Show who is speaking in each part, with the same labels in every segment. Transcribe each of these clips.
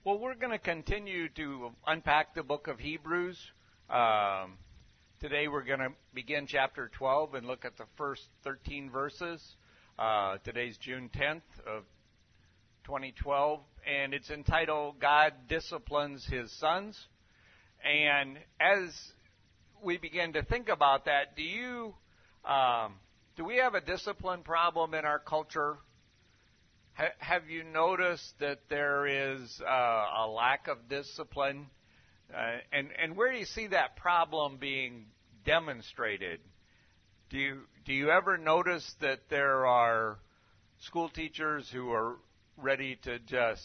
Speaker 1: Well, we're going to continue to unpack the book of Hebrews. Today we're going to begin chapter 12 and look at the first 13 verses. Today's June 10th of 2012, and it's entitled, God Disciplines His Sons. And as we begin to think about that, do we have a discipline problem in our culture? Have you noticed that there is a lack of discipline? And where do you see that problem being demonstrated? Do you ever notice that there are school teachers who are ready to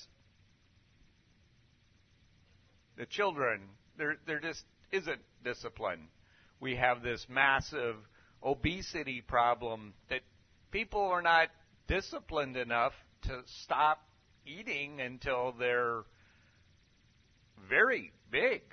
Speaker 1: the children, there just isn't discipline. We have this massive obesity problem that people are not disciplined enough to stop eating until they're very big.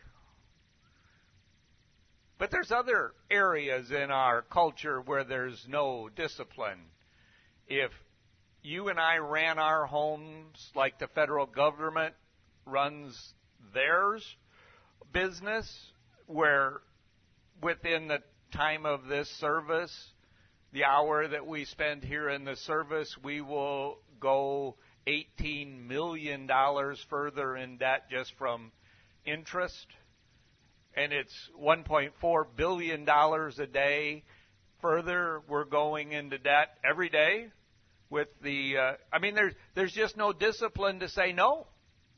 Speaker 1: But there's other areas in our culture where there's no discipline. If you and I ran our homes like the federal government runs theirs business, where within the time of this service, the hour that we spend here in the service, we will go $18 million further in debt just from interest. And it's $1.4 billion a day further we're going into debt every day with the, there's just no discipline to say no.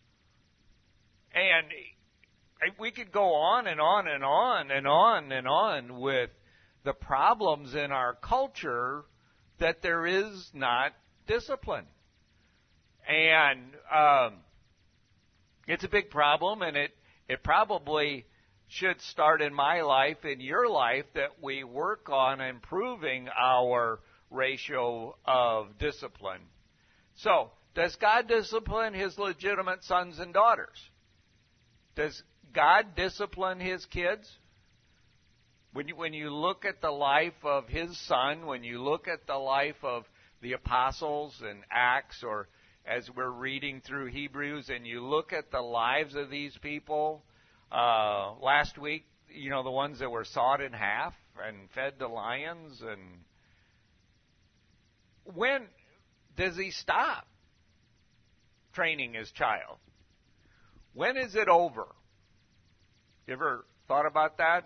Speaker 1: And we could go on and on and on and on and on with the problems in our culture that there is not discipline. And it's a big problem, and it probably should start in my life, in your life, that we work on improving our ratio of discipline. So, does God discipline His legitimate sons and daughters? Does God discipline His kids? When you look at the life of His Son, when you look at the life of the apostles and Acts, or as we're reading through Hebrews, and you look at the lives of these people, last week, the ones that were sawed in half and fed to lions, and when does He stop training His child? When is it over? You ever thought about that?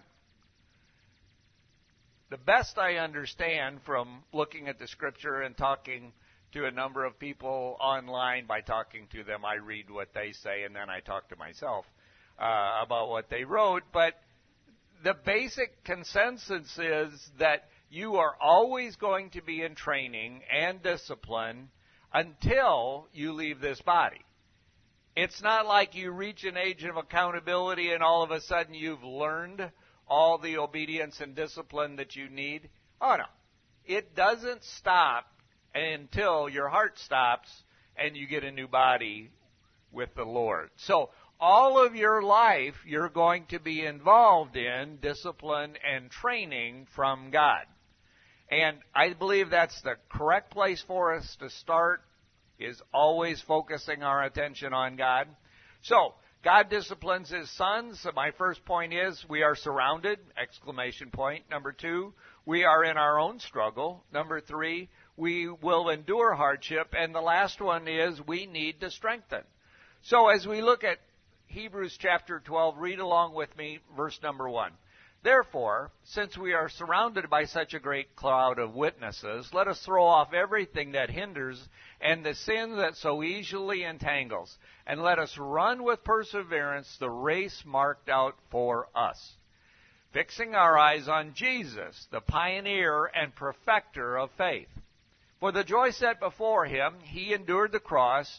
Speaker 1: The best I understand from looking at the Scripture and talking to a number of people online, by talking to them, I read what they say and then I talk to myself about what they wrote. But the basic consensus is that you are always going to be in training and discipline until you leave this body. It's not like you reach an age of accountability and all of a sudden you've learned all the obedience and discipline that you need. Oh, no. It doesn't stop until your heart stops and you get a new body with the Lord. So all of your life, you're going to be involved in discipline and training from God. And I believe that's the correct place for us to start, is always focusing our attention on God. So, God disciplines His sons. So my first point is we are surrounded, exclamation point. Number 2, we are in our own struggle. Number 3, we will endure hardship. And the last one is we need to strengthen. So as we look at Hebrews chapter 12, read along with me, verse number 1. Therefore, since we are surrounded by such a great cloud of witnesses, let us throw off everything that hinders and the sin that so easily entangles, and let us run with perseverance the race marked out for us, fixing our eyes on Jesus, the pioneer and perfecter of faith. For the joy set before Him, He endured the cross,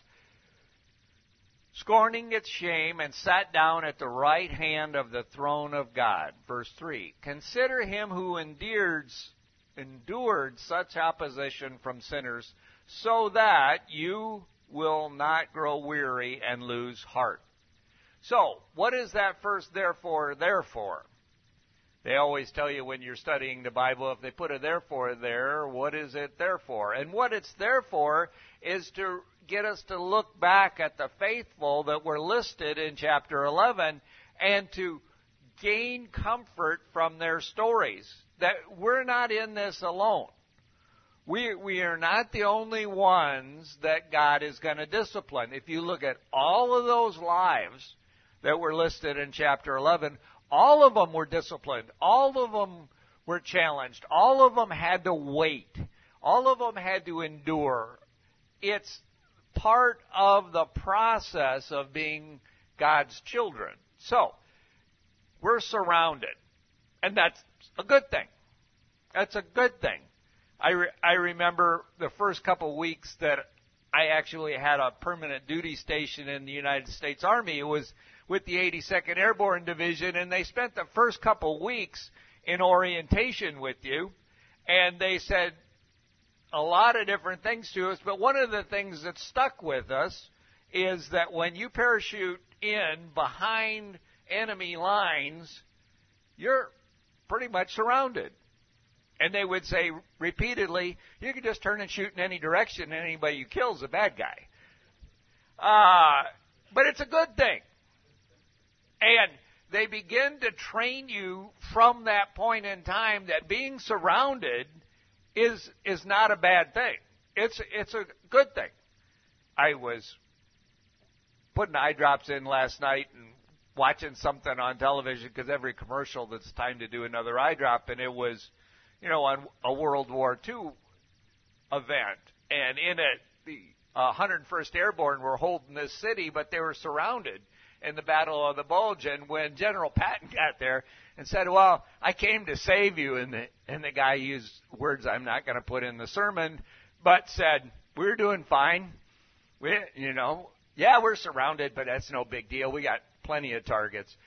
Speaker 1: scorning its shame, and sat down at the right hand of the throne of God. Verse 3, consider Him who endured such opposition from sinners, so that you will not grow weary and lose heart. So, what is that first therefore? They always tell you when you're studying the Bible, if they put a therefore there, what is it there for? And what it's there for is to get us to look back at the faithful that were listed in chapter 11 and to gain comfort from their stories. That we're not in this alone. We are not the only ones that God is going to discipline. If you look at all of those lives that were listed in chapter 11, all of them were disciplined. All of them were challenged. All of them had to wait. All of them had to endure. It's part of the process of being God's children. So, we're surrounded. And that's a good thing. That's a good thing. I remember the first couple of weeks that I actually had a permanent duty station in the United States Army. It was with the 82nd Airborne Division, and they spent the first couple of weeks in orientation with you, and they said a lot of different things to us, but one of the things that stuck with us is that when you parachute in behind enemy lines, you're pretty much surrounded. And they would say repeatedly, you can just turn and shoot in any direction, and anybody you kill is a bad guy. But it's a good thing. And they begin to train you from that point in time that being surrounded is not a bad thing. It's a good thing. I was putting eye drops in last night and watching something on television because every commercial that's time to do another eye drop, and it was, on a World War II event. And in it, the 101st Airborne were holding this city, but they were surrounded in the Battle of the Bulge. And when General Patton got there and said, well, I came to save you, and the guy used words I'm not going to put in the sermon, but said, we're doing fine. We're surrounded, but that's no big deal. We got plenty of targets.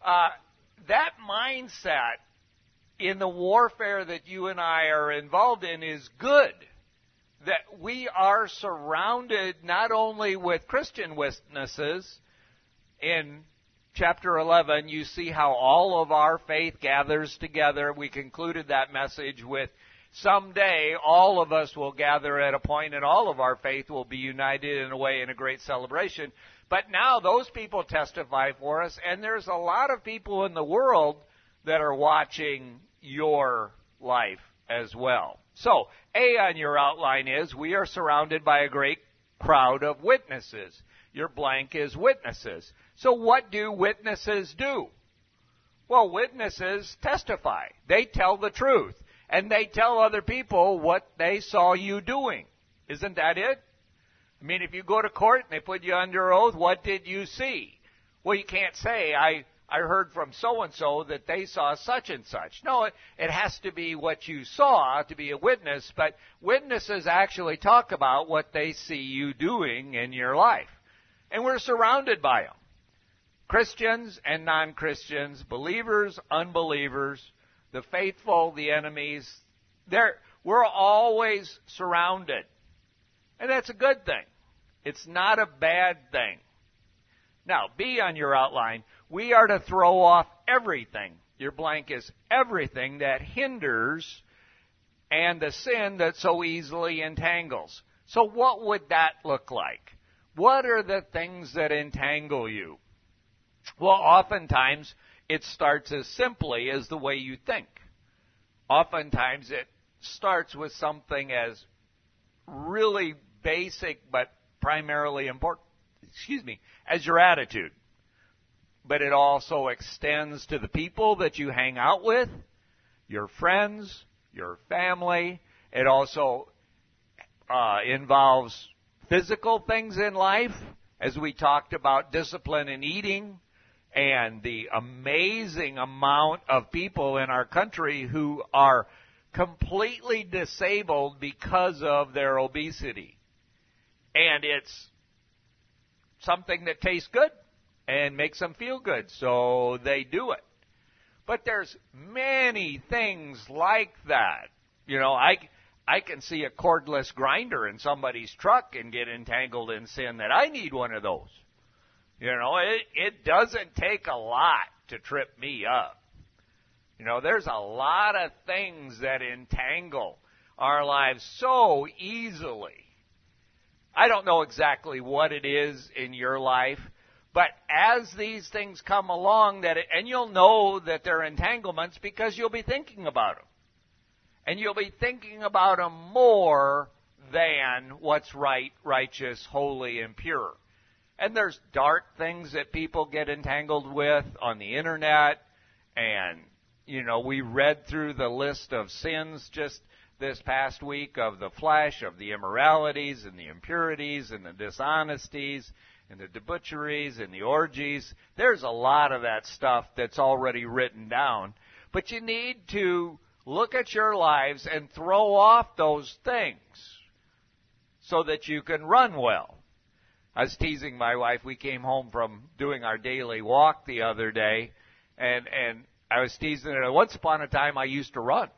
Speaker 1: That mindset in the warfare that you and I are involved in is good. That we are surrounded not only with Christian witnesses. In chapter 11, you see how all of our faith gathers together. We concluded that message with, someday all of us will gather at a point and all of our faith will be united in a way in a great celebration. But now those people testify for us, and there's a lot of people in the world that are watching your life as well. So, A on your outline is, we are surrounded by a great crowd of witnesses. Your blank is witnesses. So what do witnesses do? Well, witnesses testify. They tell the truth. And they tell other people what they saw you doing. Isn't that it? I mean, if you go to court and they put you under oath, what did you see? Well, you can't say, I heard from so-and-so that they saw such and such. No, it has to be what you saw to be a witness, but witnesses actually talk about what they see you doing in your life. And we're surrounded by them. Christians and non-Christians, believers, unbelievers, the faithful, the enemies, we're always surrounded. And that's a good thing. It's not a bad thing. Now, B on your outline, we are to throw off everything. Your blank is everything that hinders and the sin that so easily entangles. So what would that look like? What are the things that entangle you? Well, oftentimes it starts as simply as the way you think. Oftentimes it starts with something as really basic but primarily important, as your attitude. But it also extends to the people that you hang out with, your friends, your family. It also involves physical things in life, as we talked about discipline in eating, and the amazing amount of people in our country who are completely disabled because of their obesity. And it's something that tastes good and makes them feel good, so they do it. But there's many things like that. I can see a cordless grinder in somebody's truck and get entangled in sin that I need one of those. It doesn't take a lot to trip me up. There's a lot of things that entangle our lives so easily. I don't know exactly what it is in your life, but as these things come along, and you'll know that they're entanglements because you'll be thinking about them. And you'll be thinking about them more than what's right, righteous, holy, and pure. And there's dark things that people get entangled with on the internet. And, we read through the list of sins just this past week of the flesh, of the immoralities and the impurities and the dishonesties and the debaucheries and the orgies. There's a lot of that stuff that's already written down. But you need to look at your lives and throw off those things so that you can run well. I was teasing my wife. We came home from doing our daily walk the other day, and I was teasing her. Once upon a time, I used to run.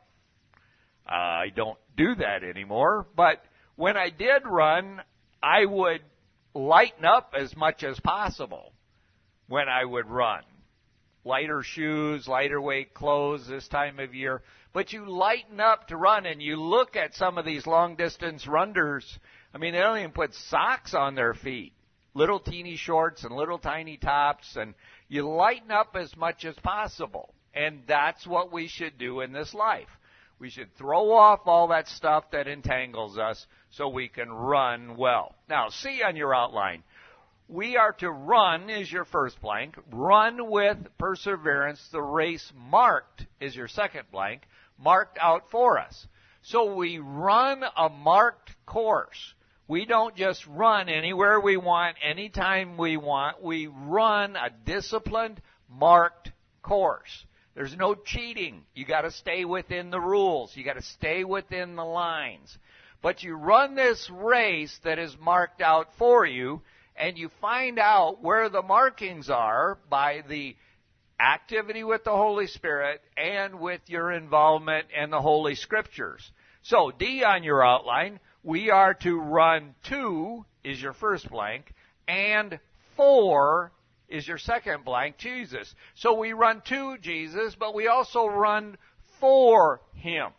Speaker 1: I don't do that anymore, but when I did run, I would lighten up as much as possible when I would run. Lighter shoes, lighter weight clothes this time of year. But you lighten up to run, and you look at some of these long-distance runners. They don't even put socks on their feet. Little teeny shorts and little tiny tops, and you lighten up as much as possible. And that's what we should do in this life. We should throw off all that stuff that entangles us so we can run well. Now, see on your outline. We are to run is your first blank. Run with perseverance. The race marked is your second blank. Marked out for us. So we run a marked course. We don't just run anywhere we want, anytime we want. We run a disciplined, marked course. There's no cheating. You got to stay within the rules. You got to stay within the lines. But you run this race that is marked out for you, and you find out where the markings are by the activity with the Holy Spirit and with your involvement in the Holy Scriptures. So, D on your outline, we are to run to is your first blank, and for is your second blank, Jesus. So we run to Jesus, but we also run for Him.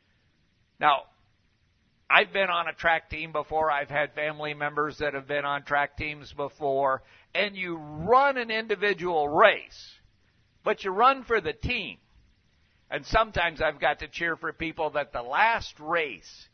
Speaker 1: Now, I've been on a track team before. I've had family members that have been on track teams before. And you run an individual race, but you run for the team. And sometimes I've got to cheer for people that the last race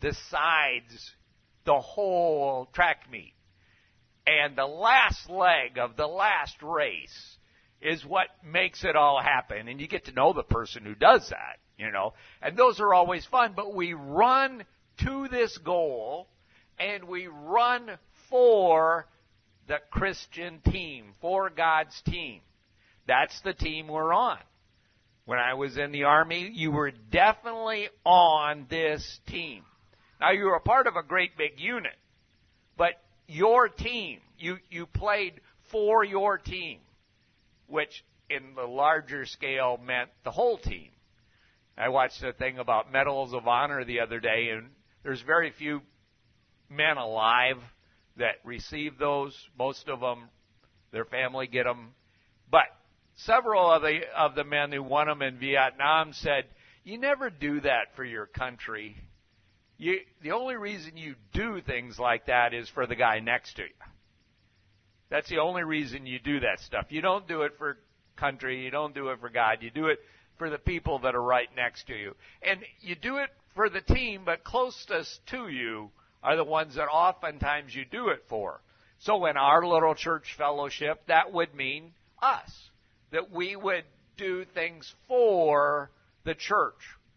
Speaker 1: decides the whole track meet. And the last leg of the last race is what makes it all happen. And you get to know the person who does that, And those are always fun. But we run to this goal, and we run for the Christian team, for God's team. That's the team we're on. When I was in the Army, you were definitely on this team. Now, you were a part of a great big unit, but your team, you played for your team, which in the larger scale meant the whole team. I watched a thing about Medals of Honor the other day, and there's very few men alive that receive those. Most of them, their family get them. But several of the men who won them in Vietnam said, you never do that for your country. The only reason you do things like that is for the guy next to you. That's the only reason you do that stuff. You don't do it for country. You don't do it for God. You do it for the people that are right next to you. And you do it for the team, but closest to you are the ones that oftentimes you do it for. So in our little church fellowship, that would mean us. That we would do things for the church,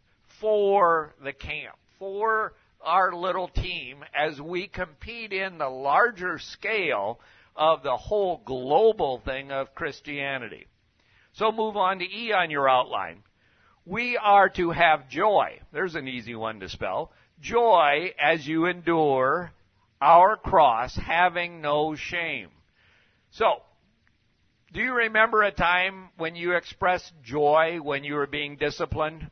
Speaker 1: for the camp, for our little team as we compete in the larger scale of the whole global thing of Christianity. So move on to E on your outline. We are to have joy. There's an easy one to spell. Joy as you endure our cross, having no shame. So, do you remember a time when you expressed joy when you were being disciplined?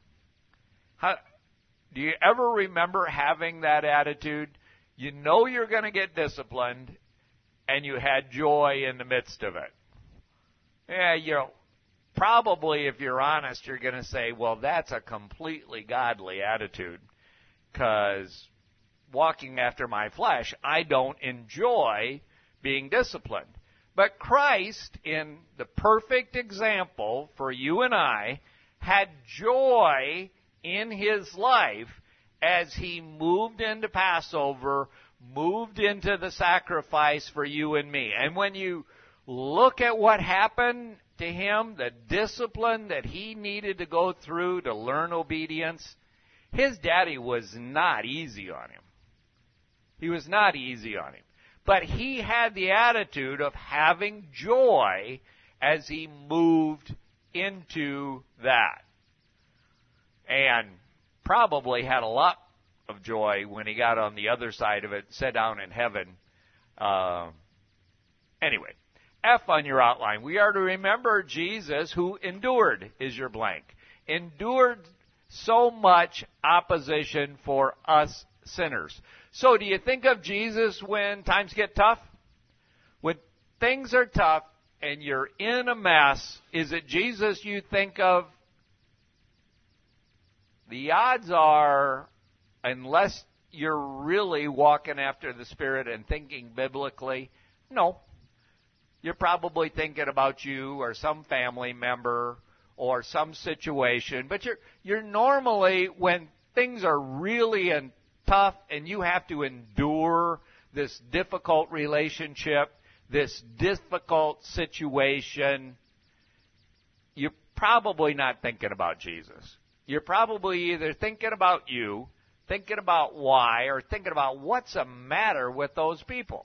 Speaker 1: Do you ever remember having that attitude? You know you're going to get disciplined, and you had joy in the midst of it. Yeah, probably if you're honest, you're going to say, well, that's a completely godly attitude, because walking after my flesh, I don't enjoy being disciplined. But Christ, in the perfect example for you and I, had joy in his life as he moved into Passover, moved into the sacrifice for you and me. And when you look at what happened to him, the discipline that he needed to go through to learn obedience, his daddy was not easy on him. He was not easy on him. But he had the attitude of having joy as he moved into that. And probably had a lot of joy when he got on the other side of it, sat down in heaven. Anyway, F on your outline. We are to remember Jesus who endured, is your blank. Endured so much opposition for us sinners. So do you think of Jesus when times get tough? When things are tough and you're in a mess, is it Jesus you think of? The odds are, unless you're really walking after the Spirit and thinking biblically, no. You're probably thinking about you or some family member or some situation. But you're normally, when things are really tough and you have to endure this difficult relationship, this difficult situation, you're probably not thinking about Jesus. You're probably either thinking about you, thinking about why, or thinking about what's the matter with those people.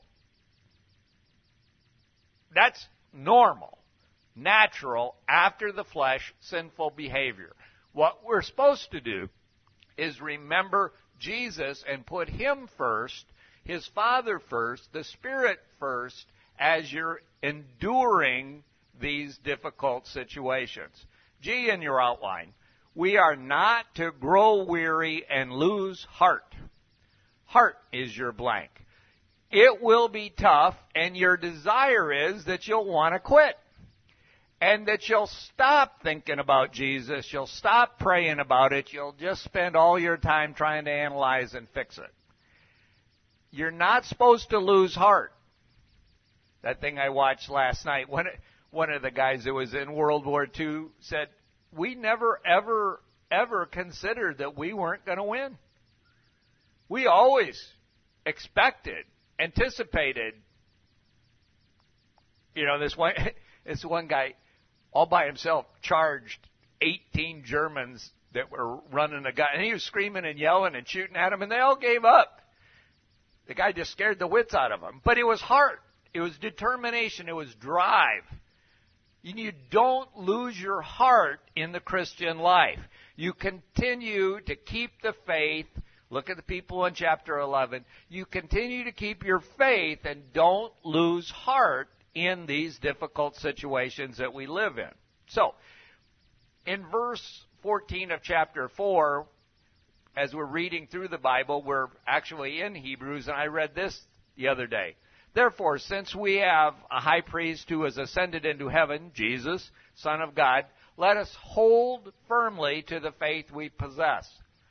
Speaker 1: That's normal, natural, after the flesh, sinful behavior. What we're supposed to do is remember Jesus and put him first, his Father first, the Spirit first, as you're enduring these difficult situations. G in your outline. We are not to grow weary and lose heart. Heart is your blank. It will be tough, and your desire is that you'll want to quit. And that you'll stop thinking about Jesus. You'll stop praying about it. You'll just spend all your time trying to analyze and fix it. You're not supposed to lose heart. That thing I watched last night, one of the guys that was in World War II said, we never, ever considered that we weren't going to win. We always expected, anticipated. You know, this one guy all by himself charged 18 Germans that were running a gun, and he was screaming and yelling and shooting at them, and they all gave up. The guy just scared the wits out of them. But it was heart. It was determination. It was drive. You don't lose your heart in the Christian life. You continue to keep the faith. Look at the people in chapter 11. You continue to keep your faith and don't lose heart in these difficult situations that we live in. So, in verse 14 of chapter 4, as we're reading through the Bible, we're actually in Hebrews, and I read this the other day. Therefore, since we have a high priest who has ascended into heaven, Jesus, Son of God, let us hold firmly to the faith we profess.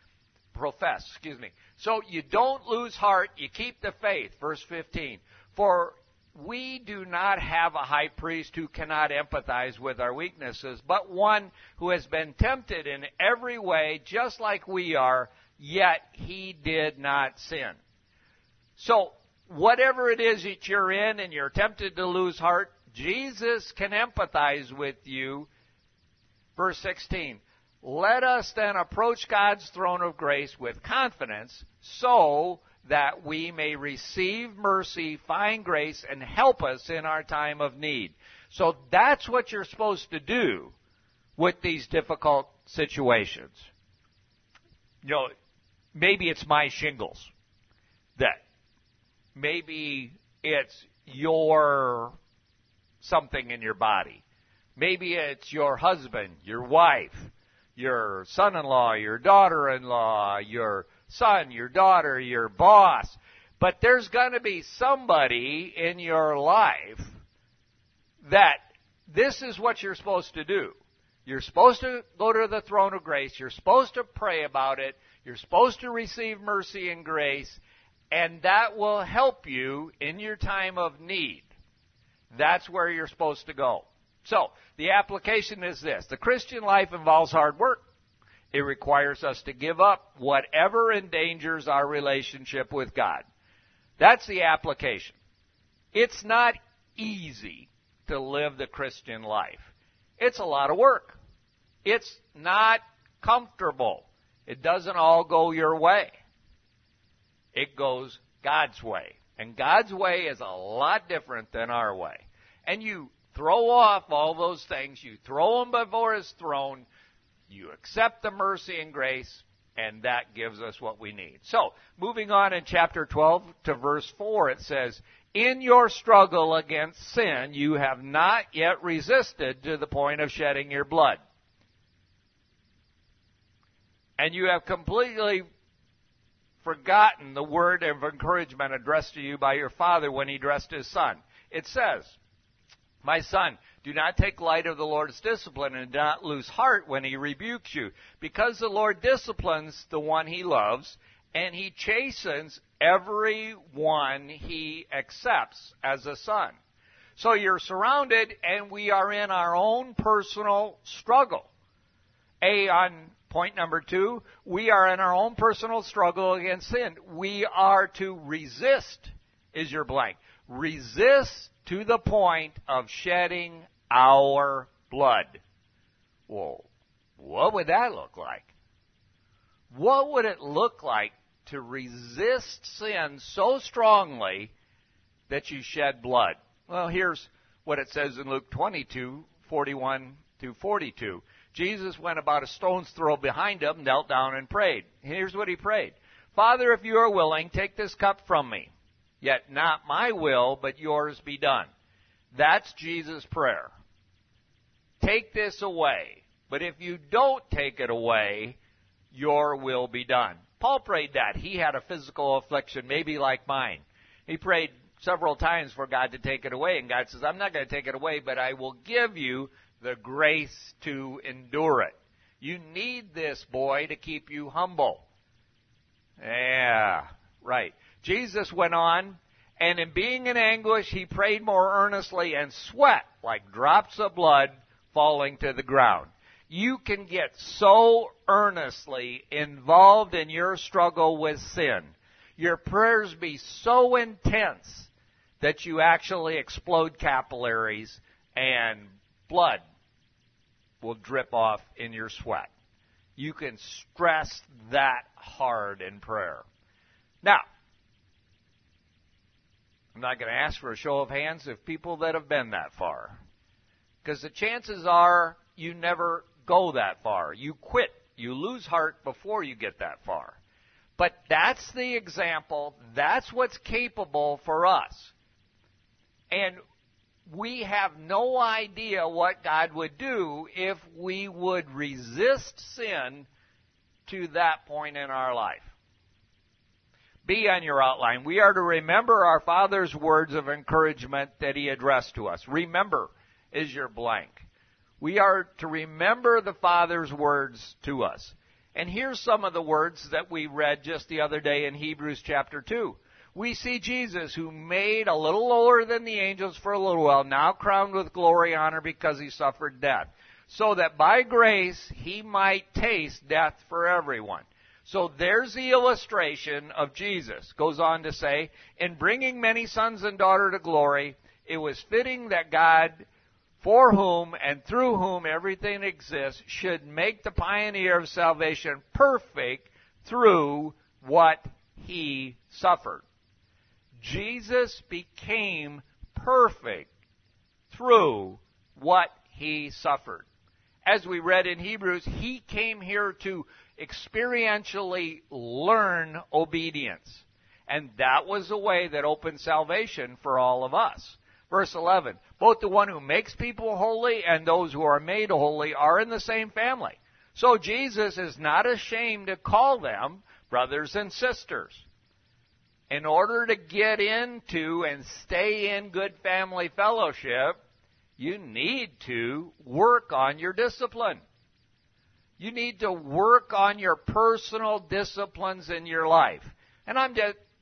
Speaker 1: So you don't lose heart, you keep the faith. Verse 15. For we do not have a high priest who cannot empathize with our weaknesses, but one who has been tempted in every way, just like we are, yet he did not sin. So, whatever it is that you're in and you're tempted to lose heart, Jesus can empathize with you. Verse 16. Let us then approach God's throne of grace with confidence so that we may receive mercy, find grace, and help us in our time of need. So that's what you're supposed to do with these difficult situations. You know, maybe it's my shingles. That maybe it's your something in your body. Maybe it's your husband, your wife, your son-in-law, your daughter-in-law, your son, your daughter, your boss. But there's going to be somebody in your life that this is what you're supposed to do. You're supposed to go to the throne of grace. You're supposed to pray about it. You're supposed to receive mercy and grace. And that will help you in your time of need. That's where you're supposed to go. So, the application is this. The Christian life involves hard work. It requires us to give up whatever endangers our relationship with God. That's the application. It's not easy to live the Christian life. It's a lot of work. It's not comfortable. It doesn't all go your way. It goes God's way. And God's way is a lot different than our way. And you throw off all those things. You throw them before His throne. You accept the mercy and grace, and that gives us what we need. So, moving on in chapter 12 to verse 4, it says, in your struggle against sin, you have not yet resisted to the point of shedding your blood. And you have completely forgotten the word of encouragement addressed to you by your father when he addressed his son. It says, my son, do not take light of the Lord's discipline and do not lose heart when He rebukes you, because the Lord disciplines the one He loves, and He chastens every one He accepts as a son. So you're surrounded, and we are in our own personal struggle. On point number 2, we are in our own personal struggle against sin. We are to resist, is your blank. Resist to the point of shedding our blood. Whoa, what would that look like? What would it look like to resist sin so strongly that you shed blood? Well, here's what it says in Luke 22:41-42. Jesus went about a stone's throw behind him, knelt down and prayed. Here's what He prayed. Father, if you are willing, take this cup from me. Yet not my will, but yours be done. That's Jesus' prayer. Take this away. But if you don't take it away, your will be done. Paul prayed that. He had a physical affliction, maybe like mine. He prayed several times for God to take it away. And God says, I'm not going to take it away, but I will give you the grace to endure it. You need this, boy, to keep you humble. Yeah, right. Jesus went on, and in being in anguish, He prayed more earnestly and sweat like drops of blood falling to the ground. You can get so earnestly involved in your struggle with sin. Your prayers be so intense that you actually explode capillaries and blood will drip off in your sweat. You can stress that hard in prayer. Now, I'm not going to ask for a show of hands of people that have been that far, because the chances are you never go that far. You quit. You lose heart before you get that far. But that's the example. That's what's capable for us. And we have no idea what God would do if we would resist sin to that point in our life. B on your outline. We are to remember our Father's words of encouragement that He addressed to us. Remember is your blank. We are to remember the Father's words to us. And here's some of the words that we read just the other day in Hebrews chapter 2. We see Jesus, who made a little lower than the angels for a little while, now crowned with glory and honor because He suffered death, so that by grace He might taste death for everyone. So there's the illustration of Jesus. Goes on to say, in bringing many sons and daughters to glory, it was fitting that God, for whom and through whom everything exists, should make the pioneer of salvation perfect through what He suffered. Jesus became perfect through what He suffered. As we read in Hebrews, He came here to experientially learn obedience. And that was the way that opened salvation for all of us. Verse 11, both the one who makes people holy and those who are made holy are in the same family. So Jesus is not ashamed to call them brothers and sisters. In order to get into and stay in good family fellowship, you need to work on your discipline. You need to work on your personal disciplines in your life. And I'm just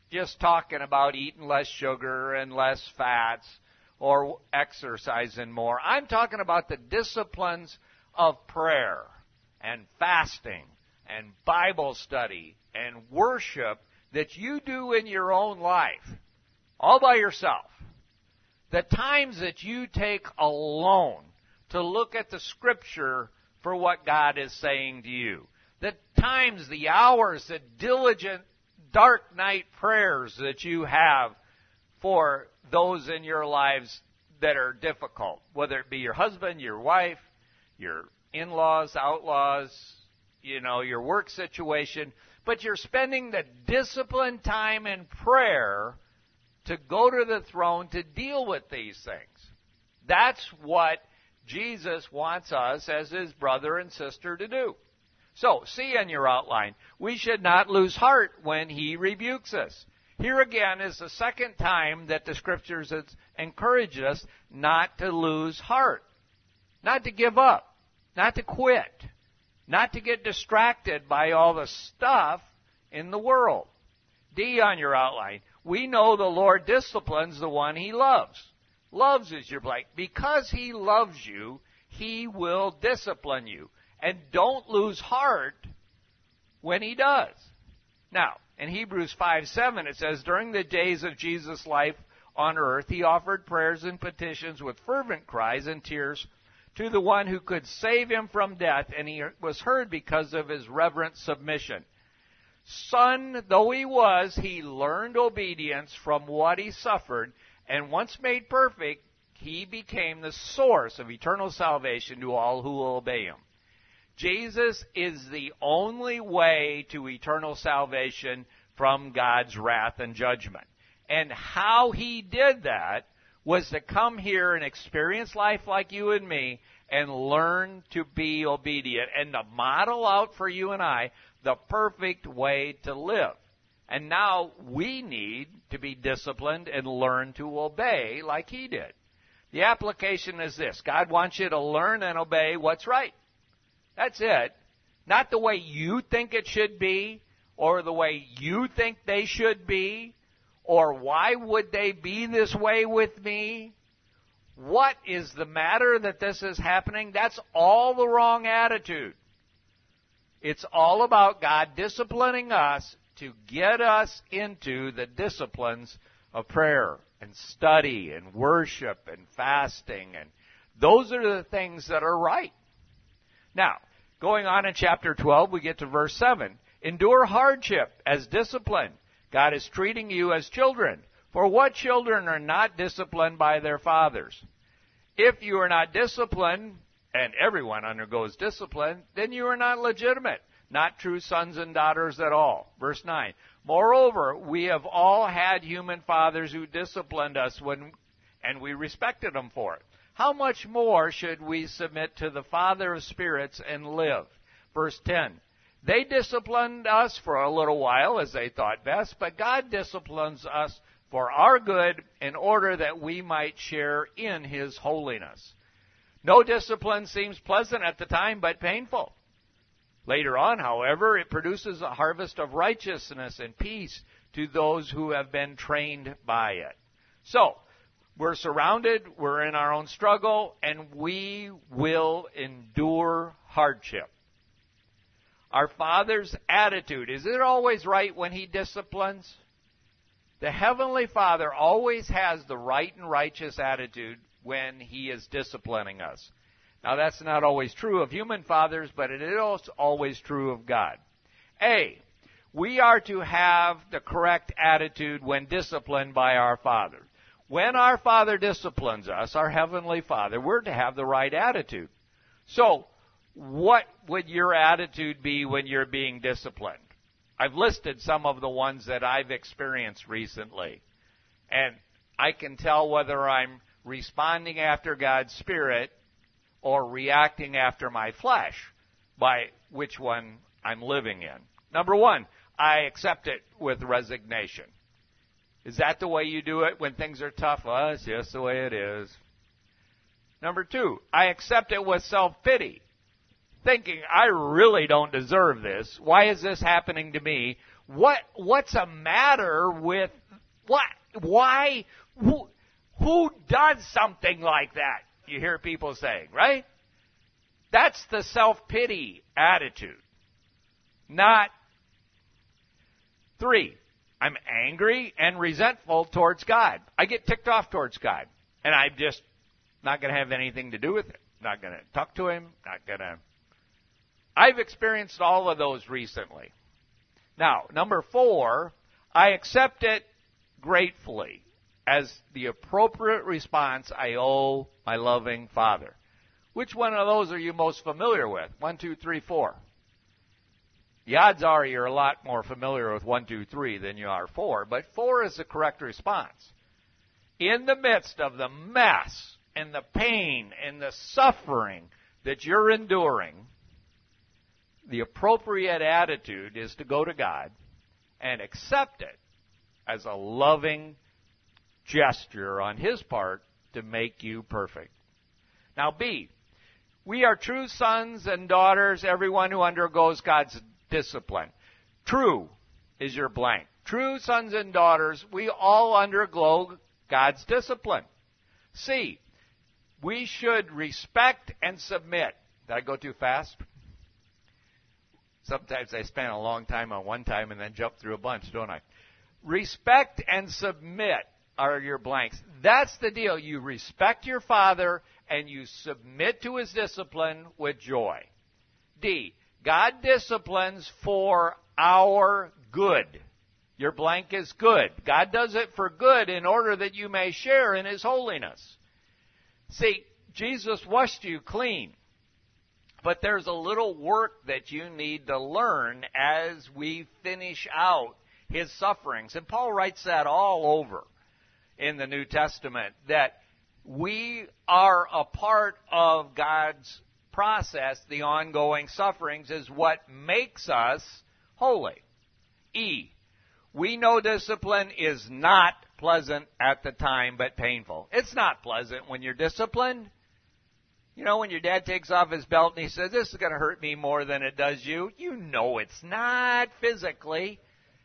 Speaker 1: just talking about eating less sugar and less fats or exercising more. I'm talking about the disciplines of prayer and fasting and Bible study and worship that you do in your own life, all by yourself. The times that you take alone to look at the Scripture for what God is saying to you. The times, the hours, the diligent dark night prayers that you have for those in your lives that are difficult, whether it be your husband, your wife, your in-laws, outlaws, your work situation, but you're spending the disciplined time in prayer to go to the throne to deal with these things. That's what Jesus wants us as his brother and sister to do. So, see in your outline, we should not lose heart when he rebukes us. Here again is the second time that the Scriptures encourage us not to lose heart, not to give up, not to quit, not to get distracted by all the stuff in the world. D on your outline, we know the Lord disciplines the one he loves. Loves is your blank. Because he loves you, he will discipline you. And don't lose heart when he does. Now, in Hebrews 5:7, it says, during the days of Jesus' life on earth, he offered prayers and petitions with fervent cries and tears to the one who could save him from death, and he was heard because of his reverent submission. Son though he was, he learned obedience from what he suffered, and once made perfect, he became the source of eternal salvation to all who will obey him. Jesus is the only way to eternal salvation from God's wrath and judgment. And how he did that was to come here and experience life like you and me and learn to be obedient and to model out for you and I the perfect way to live. And now we need to be disciplined and learn to obey like he did. The application is this. God wants you to learn and obey what's right. That's it. Not the way you think it should be, or the way you think they should be, or why would they be this way with me? What is the matter that this is happening? That's all the wrong attitude. It's all about God disciplining us to get us into the disciplines of prayer and study and worship and fasting. And those are the things that are right. Now, going on in chapter 12, we get to verse 7. Endure hardship as discipline. God is treating you as children. For what children are not disciplined by their fathers? If you are not disciplined, and everyone undergoes discipline, then you are not legitimate, not true sons and daughters at all. Verse 9. Moreover, we have all had human fathers who disciplined us and we respected them for it. How much more should we submit to the Father of spirits and live? Verse 10. They disciplined us for a little while as they thought best, but God disciplines us for our good in order that we might share in his holiness. No discipline seems pleasant at the time, but painful. Later on, however, it produces a harvest of righteousness and peace to those who have been trained by it. So, we're surrounded, we're in our own struggle, and we will endure hardship. Our Father's attitude, is it always right when he disciplines? The Heavenly Father always has the right and righteous attitude when he is disciplining us. Now, that's not always true of human fathers, but it is always true of God. A, we are to have the correct attitude when disciplined by our Father. When our Father disciplines us, our Heavenly Father, we're to have the right attitude. So, what would your attitude be when you're being disciplined? I've listed some of the ones that I've experienced recently. And I can tell whether I'm responding after God's Spirit or reacting after my flesh by which one I'm living in. Number one, I accept it with resignation. Is that the way you do it when things are tough? Well, it's just the way it is. Number two, I accept it with self-pity, thinking, I really don't deserve this. Why is this happening to me? What's the matter with what? Why? Who does something like that? You hear people saying, right? That's the self-pity attitude. Not 3. I'm angry and resentful towards God. I get ticked off towards God. And I'm just not going to have anything to do with it. Not going to talk to Him. Not going to. I've experienced all of those recently. Now, number 4, I accept it gratefully as the appropriate response I owe my loving Father. Which one of those are you most familiar with? 1, 2, 3, 4. The odds are you're a lot more familiar with 1, 2, 3 than you are 4, but 4 is the correct response. In the midst of the mess and the pain and the suffering that you're enduring, the appropriate attitude is to go to God and accept it as a loving gesture on His part to make you perfect. Now, B, we are true sons and daughters, everyone who undergoes God's discipline. True is your blank. True sons and daughters, we all undergo God's discipline. C, we should respect and submit. Did I go too fast? Sometimes I spend a long time on one time and then jump through a bunch, don't I? Respect and submit are your blanks. That's the deal. You respect your Father and you submit to His discipline with joy. D, God disciplines for our good. Your blank is good. God does it for good in order that you may share in His holiness. See, Jesus washed you clean. But there's a little work that you need to learn as we finish out His sufferings. And Paul writes that all over in the New Testament, that we are a part of God's process. The ongoing sufferings is what makes us holy. E, we know discipline is not pleasant at the time, but painful. It's not pleasant when you're disciplined. You know, when your dad takes off his belt and he says, this is going to hurt me more than it does you, you know it's not physically.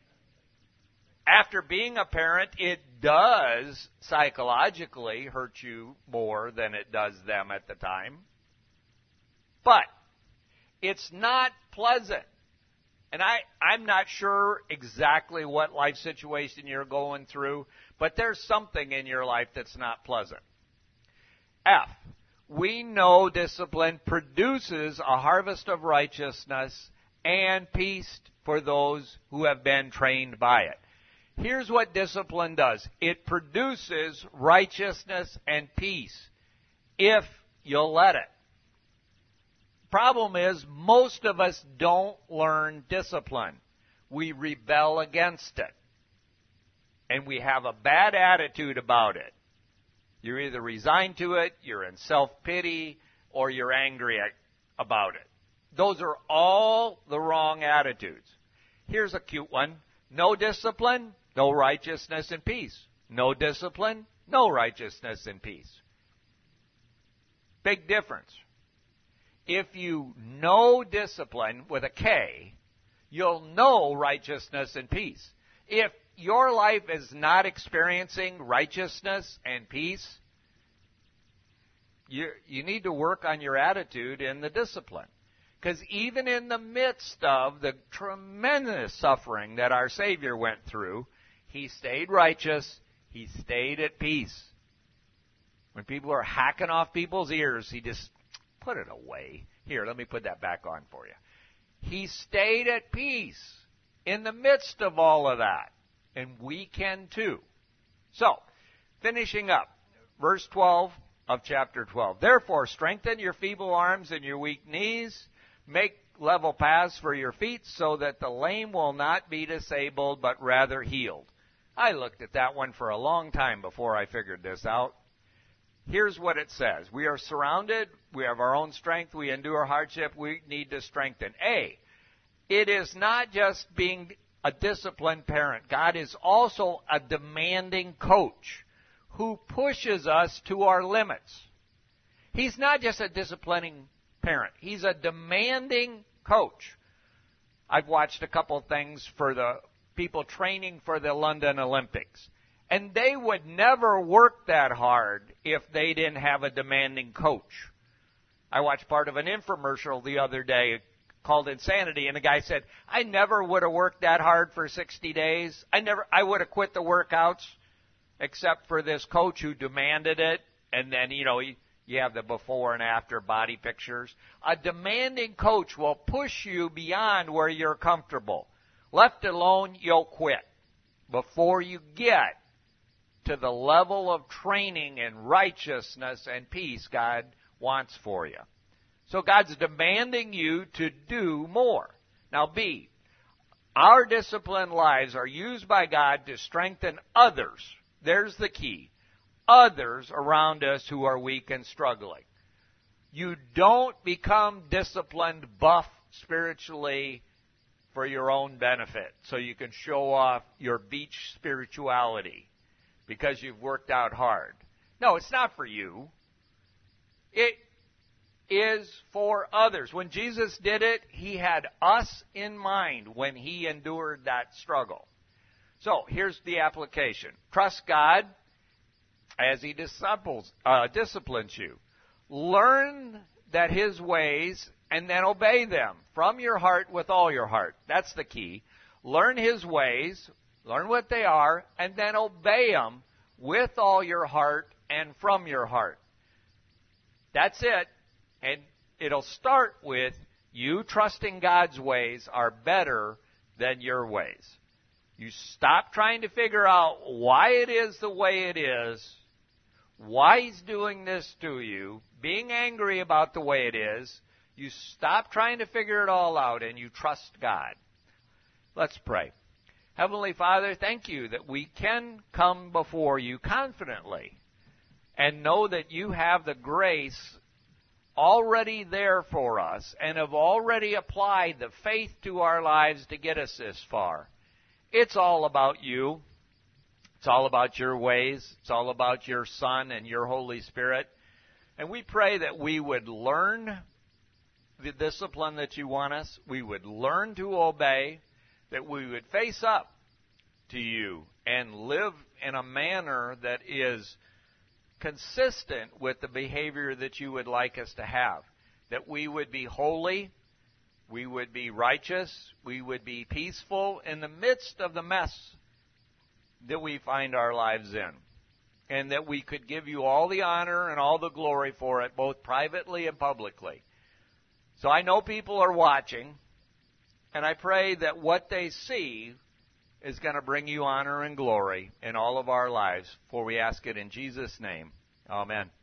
Speaker 1: After being a parent, it does psychologically hurt you more than it does them at the time. But it's not pleasant. And I'm not sure exactly what life situation you're going through, but there's something in your life that's not pleasant. F, we know discipline produces a harvest of righteousness and peace for those who have been trained by it. Here's what discipline does. It produces righteousness and peace if you'll let it. Problem is, most of us don't learn discipline. We rebel against it. And we have a bad attitude about it. You're either resigned to it, you're in self-pity, or you're angry about it. Those are all the wrong attitudes. Here's a cute one. No discipline, no righteousness and peace. No discipline, no righteousness and peace. Big difference. If you know discipline with a K, you'll know righteousness and peace. If your life is not experiencing righteousness and peace, you need to work on your attitude in the discipline. Because even in the midst of the tremendous suffering that our Savior went through, He stayed righteous, He stayed at peace. When people are hacking off people's ears, He just put it away. Here, let me put that back on for you. He stayed at peace in the midst of all of that. And we can too. So, finishing up, verse 12 of chapter 12. Therefore, strengthen your feeble arms and your weak knees. Make level paths for your feet so that the lame will not be disabled, but rather healed. I looked at that one for a long time before I figured this out. Here's what it says. We are surrounded. We have our own strength. We endure hardship. We need to strengthen. A, it is not just being a disciplined parent. God is also a demanding coach who pushes us to our limits. He's not just a disciplining parent. He's a demanding coach. I've watched a couple things for the people training for the London Olympics. And they would never work that hard if they didn't have a demanding coach. I watched part of an infomercial the other day called Insanity, and the guy said, I never would have worked that hard for 60 days. I would have quit the workouts except for this coach who demanded it. And then, you have the before and after body pictures. A demanding coach will push you beyond where you're comfortable. Left alone, you'll quit before you get to the level of training and righteousness and peace God wants for you. So God's demanding you to do more. Now B, our disciplined lives are used by God to strengthen others. There's the key. Others around us who are weak and struggling. You don't become disciplined, buff spiritually for your own benefit so you can show off your beach spirituality because you've worked out hard. No, it's not for you. It is for others. When Jesus did it, He had us in mind when He endured that struggle. So here's the application. Trust God as He disciplines you. Learn that His ways and then obey them from your heart with all your heart. That's the key. Learn His ways, learn what they are, and then obey them with all your heart and from your heart. That's it. And it'll start with you trusting God's ways are better than your ways. You stop trying to figure out why it is the way it is, why He's doing this to you, being angry about the way it is. You stop trying to figure it all out and you trust God. Let's pray. Heavenly Father, thank You that we can come before You confidently and know that You have the grace already there for us and have already applied the faith to our lives to get us this far. It's all about You. It's all about Your ways. It's all about Your Son and Your Holy Spirit. And we pray that we would learn the discipline that You want us. We would learn to obey, that we would face up to You and live in a manner that is consistent with the behavior that You would like us to have. That we would be holy, we would be righteous, we would be peaceful in the midst of the mess that we find our lives in. And that we could give You all the honor and all the glory for it, both privately and publicly. So I know people are watching, and I pray that what they see is going to bring You honor and glory in all of our lives, for we ask it in Jesus' name. Amen.